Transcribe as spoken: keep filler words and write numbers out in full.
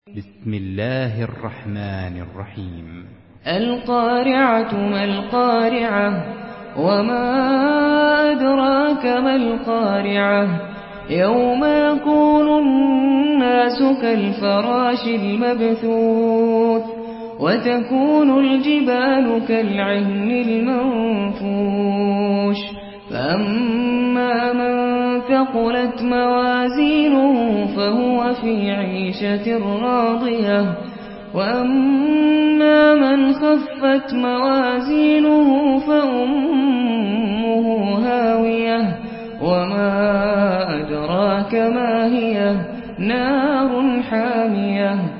بسم الله الرحمن الرحيم. القارعة ما القارعة وما أدراك ما القارعة يوم يكون الناس كالفراش المبثوث وتكون الجبال كالعهن المنفوش فأما من ثقلت موازينه فهو في عيشة راضية وأما من خفت موازينه فأمه هاوية وما أدراك ما هي نار حامية